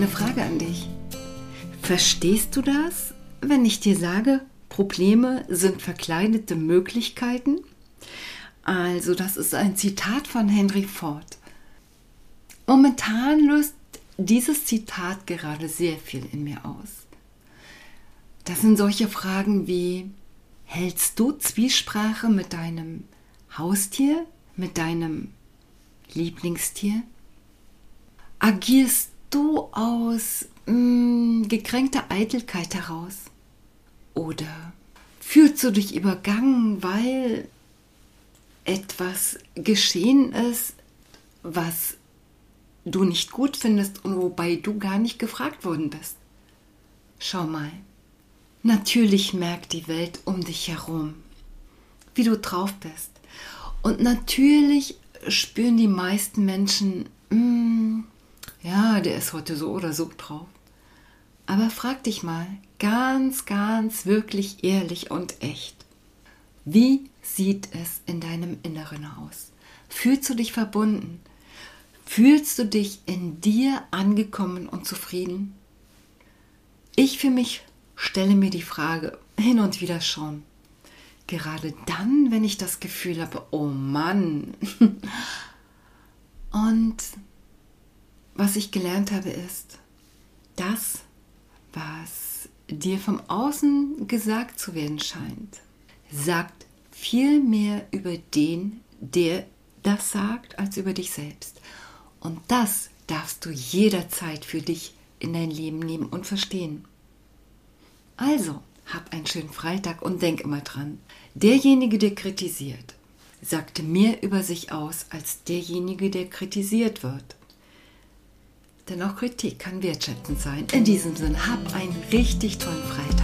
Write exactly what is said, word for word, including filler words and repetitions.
eine Frage an dich. Verstehst du das, wenn ich dir sage, Probleme sind verkleidete Möglichkeiten? Also, das ist ein Zitat von Henry Ford. Momentan löst dieses Zitat gerade sehr viel in mir aus. Das sind solche Fragen wie: Hältst du Zwiesprache mit deinem Haustier, mit deinem Lieblingstier? Agierst du aus mh, gekränkter Eitelkeit heraus? Oder fühlst du dich übergangen, weil etwas geschehen ist, was du nicht gut findest und wobei du gar nicht gefragt worden bist? Schau mal, natürlich merkt die Welt um dich herum, wie du drauf bist. Und natürlich spüren die meisten Menschen, mh, ja, der ist heute so oder so drauf. Aber frag dich mal ganz, ganz wirklich ehrlich und echt. Wie sieht es in deinem Inneren aus? Fühlst du dich verbunden? Fühlst du dich in dir angekommen und zufrieden? Ich für mich stelle mir die Frage hin und wieder schon. Gerade dann, wenn ich das Gefühl habe, oh Mann. Und was ich gelernt habe ist, das, was dir vom Außen gesagt zu werden scheint, sagt viel mehr über den, der das sagt, als über dich selbst. Und das darfst du jederzeit für dich in dein Leben nehmen und verstehen. Also, hab einen schönen Freitag und denk immer dran, derjenige, der kritisiert, sagt mehr über sich aus als derjenige, der kritisiert wird. Denn auch Kritik kann wertschätzend sein. In diesem Sinne, hab einen richtig tollen Freitag.